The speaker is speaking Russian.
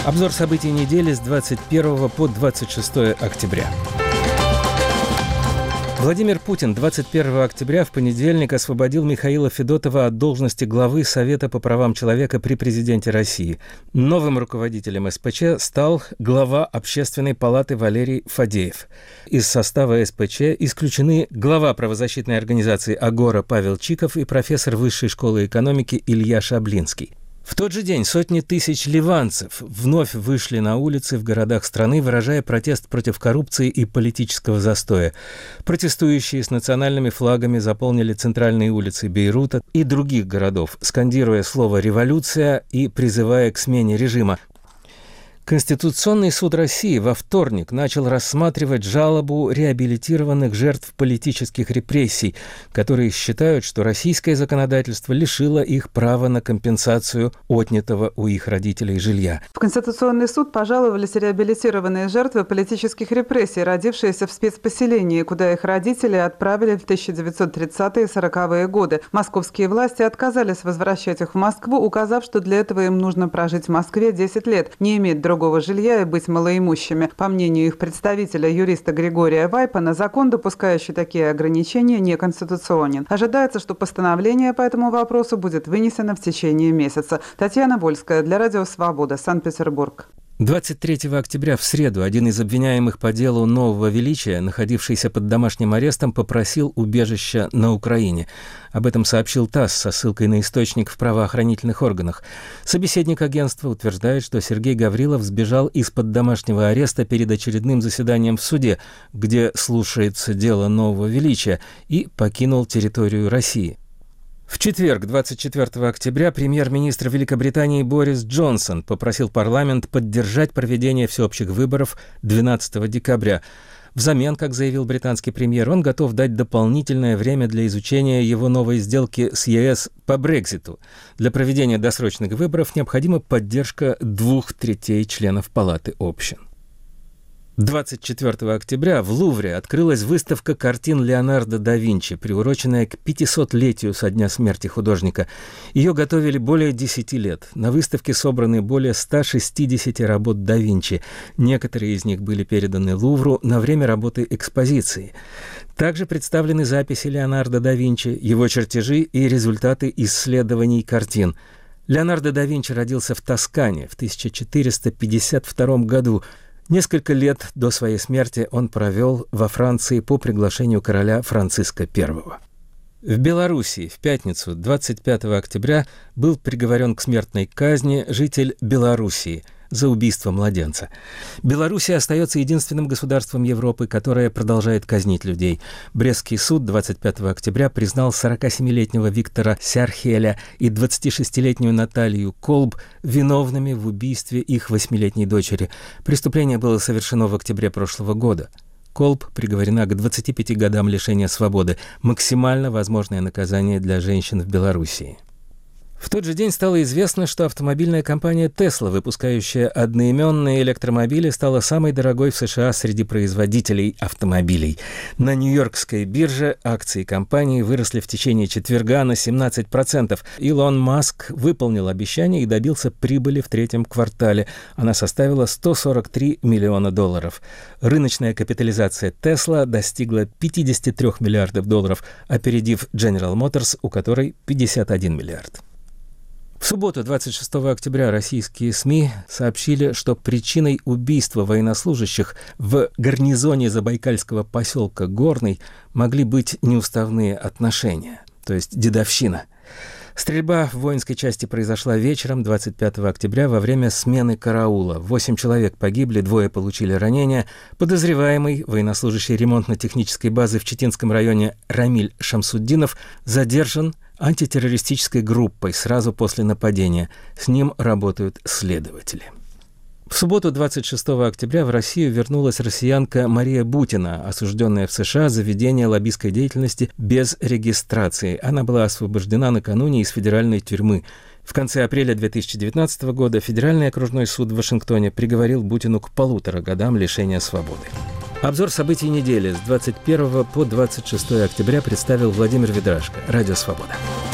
Обзор событий недели с 21 по 26 октября. Владимир Путин 21 октября в понедельник освободил Михаила Федотова от должности главы Совета по правам человека при президенте России. Новым руководителем СПЧ стал глава Общественной палаты Валерий Фадеев. Из состава СПЧ исключены глава правозащитной организации «Агора» Павел Чиков и профессор Высшей школы экономики Илья Шаблинский. В тот же день сотни тысяч ливанцев вновь вышли на улицы в городах страны, выражая протест против коррупции и политического застоя. Протестующие с национальными флагами заполнили центральные улицы Бейрута и других городов, скандируя слово «революция» и призывая к смене режима. Конституционный суд России во вторник начал рассматривать жалобу реабилитированных жертв политических репрессий, которые считают, что российское законодательство лишило их права на компенсацию отнятого у их родителей жилья. В Конституционный суд пожаловались реабилитированные жертвы политических репрессий, родившиеся в спецпоселении, куда их родители отправили в 1930-е и 40-е годы. Московские власти отказались возвращать их в Москву, указав, что для этого им нужно прожить в Москве 10 лет, не иметь другого жилья и быть малоимущими. По мнению их представителя, юриста Григория Вайпана, закон, допускающий такие ограничения, неконституционен. Ожидается, что постановление по этому вопросу будет вынесено в течение месяца. Татьяна Вольская для Радио Свобода, Санкт-Петербург. 23 октября в среду один из обвиняемых по делу Нового Величия, находившийся под домашним арестом, попросил убежища на Украине. Об этом сообщил ТАСС со ссылкой на источник в правоохранительных органах. Собеседник агентства утверждает, что Сергей Гаврилов сбежал из-под домашнего ареста перед очередным заседанием в суде, где слушается дело Нового Величия, и покинул территорию России. В четверг, 24 октября, премьер-министр Великобритании Борис Джонсон попросил парламент поддержать проведение всеобщих выборов 12 декабря. Взамен, как заявил британский премьер, он готов дать дополнительное время для изучения его новой сделки с ЕС по Брекситу. Для проведения досрочных выборов необходима поддержка 2/3 членов Палаты общин. 24 октября в Лувре открылась выставка картин Леонардо да Винчи, приуроченная к 500-летию со дня смерти художника. Ее готовили более 10 лет. На выставке собраны более 160 работ да Винчи. Некоторые из них были переданы Лувру на время работы экспозиции. Также представлены записи Леонардо да Винчи, его чертежи и результаты исследований картин. Леонардо да Винчи родился в Тоскане в 1452 году. Несколько лет до своей смерти он провел во Франции по приглашению короля Франциска I. В Белоруссии в пятницу, 25 октября, был приговорен к смертной казни житель Белоруссии за убийство младенца. Белоруссия остается единственным государством Европы, которое продолжает казнить людей. Брестский суд 25 октября признал 47-летнего Виктора Сярхеля и 26-летнюю Наталью Колб виновными в убийстве их 8-летней дочери. Преступление было совершено в октябре прошлого года. Колб приговорена к 25 годам лишения свободы, максимально возможное наказание для женщин в Белоруссии. В тот же день стало известно, что автомобильная компания Tesla, выпускающая одноименные электромобили, стала самой дорогой в США среди производителей автомобилей. На Нью-Йоркской бирже акции компании выросли в течение четверга на 17%. Илон Маск выполнил обещание и добился прибыли в третьем квартале. Она составила $143 миллиона. Рыночная капитализация Tesla достигла $53 миллиардов, опередив General Motors, у которой 51 миллиард. В субботу, 26 октября, российские СМИ сообщили, что причиной убийства военнослужащих в гарнизоне забайкальского поселка Горный могли быть неуставные отношения, то есть дедовщина. Стрельба в воинской части произошла вечером 25 октября во время смены караула. 8 человек погибли, 2 получили ранения. Подозреваемый, военнослужащий ремонтно-технической базы в Читинском районе Рамиль Шамсуддинов, задержан антитеррористической группой сразу после нападения. С ним работают следователи. В субботу, 26 октября, в Россию вернулась россиянка Мария Бутина, осужденная в США за ведение лоббистской деятельности без регистрации. Она была освобождена накануне из федеральной тюрьмы. В конце апреля 2019 года Федеральный окружной суд в Вашингтоне приговорил Бутину к 1,5 годам лишения свободы. Обзор событий недели с 21 по 26 октября представил Владимир Ведрашко. Радио «Свобода».